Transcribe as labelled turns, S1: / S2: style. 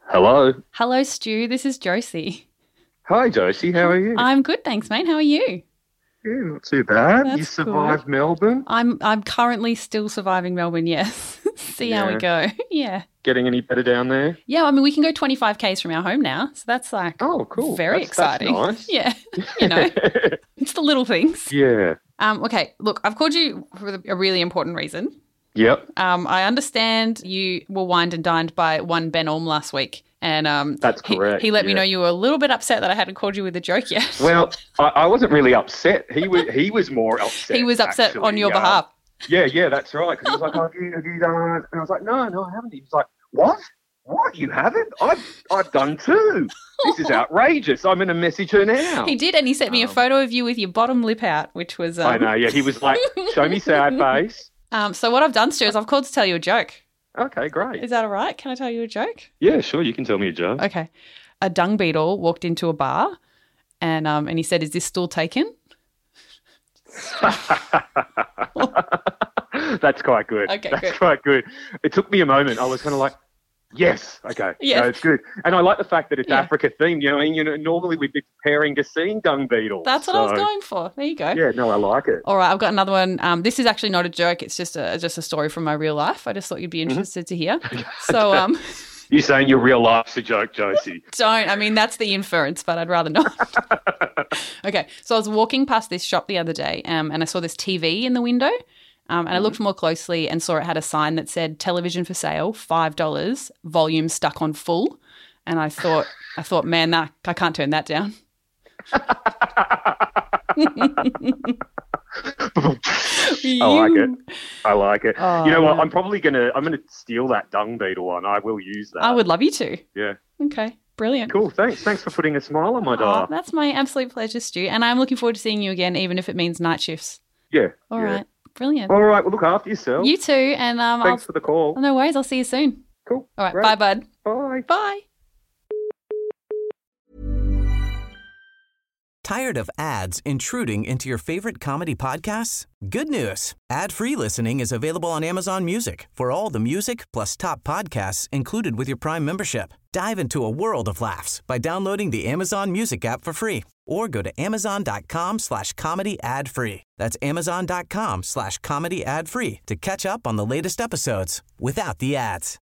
S1: Hello.
S2: Hello, Stu. This is Josie.
S1: Hi, Josie. How are you?
S2: I'm good, thanks, mate. How are you?
S1: Yeah, not too bad. You
S2: That's
S1: survived
S2: good.
S1: Melbourne?
S2: I'm currently still surviving Melbourne, yes. See how we
S1: Yeah.
S2: go. Yeah.
S1: Getting any better down there?
S2: Yeah, I mean, we can go 25 Ks from our home now. So that's like
S1: Oh, cool.
S2: very
S1: That's
S2: exciting.
S1: nice.
S2: Yeah. You know, it's the little things.
S1: Yeah.
S2: Okay, look, I've called you for a really important reason.
S1: Yep.
S2: I understand you were wined and dined by one Ben Olm last week. And
S1: That's correct.
S2: he let me
S1: yeah.
S2: know you were a little bit upset that I hadn't called you with a joke yet.
S1: Well, I wasn't really upset. He was more upset.
S2: He was upset
S1: actually.
S2: on your behalf.
S1: Yeah, that's right. Because he was like, have you done it? And I was like, no, I haven't. He was like, what? What? You haven't? I've done too. This is outrageous. I'm going to message her now.
S2: He did, and he sent me a photo of you with your bottom lip out, which was...
S1: I know, yeah. He was like, show me sad face.
S2: So what I've done, Stu, is I've called to tell you a joke.
S1: Okay, great.
S2: Is that all right? Can I tell you a joke?
S1: Yeah, sure. You can tell me a joke.
S2: Okay. A dung beetle walked into a bar and he said, "Is this stool taken?"
S1: That's quite good.
S2: Okay,
S1: That's
S2: good.
S1: quite good. It took me a moment. I was kind of like, yes, okay.
S2: Yes.
S1: No, it's good. And I like the fact that it's
S2: Yeah.
S1: Africa themed. Normally we'd be preparing to seeing dung beetles.
S2: That's what I was going for. There you go.
S1: Yeah, no, I like it.
S2: All right, I've got another one. This is actually not a joke. It's just a story from my real life. I just thought you'd be interested to hear. So,
S1: You're saying your real life's a joke, Josie.
S2: don't. I mean, that's the inference, but I'd rather not. Okay, so I was walking past this shop the other day and I saw this TV in the window and I looked more closely and saw it had a sign that said television for sale, $5, volume stuck on full. And I thought, man, I can't turn that down.
S1: I like it.
S2: Oh,
S1: you know what?
S2: man.
S1: I'm gonna steal that dung beetle one. I will use that.
S2: I would love you to.
S1: Yeah.
S2: Okay, brilliant.
S1: Cool. Thanks for putting a smile on my
S2: Oh,
S1: dial.
S2: that's my absolute pleasure, Stu. And I'm looking forward to seeing you again, even if it means night shifts.
S1: Yeah.
S2: All
S1: yeah.
S2: right, brilliant.
S1: All right. Well, look after yourself.
S2: You too. And
S1: Thanks for the call.
S2: no worries. I'll see you soon.
S1: Cool.
S2: All right,
S1: Great.
S2: bye, bud.
S1: Bye.
S2: Bye.
S3: Tired of ads intruding into your favorite comedy podcasts? Good news. Ad-free listening is available on Amazon Music for all the music plus top podcasts included with your Prime membership. Dive into a world of laughs by downloading the Amazon Music app for free or go to amazon.com/comedy ad-free. That's amazon.com/comedy ad-free to catch up on the latest episodes without the ads.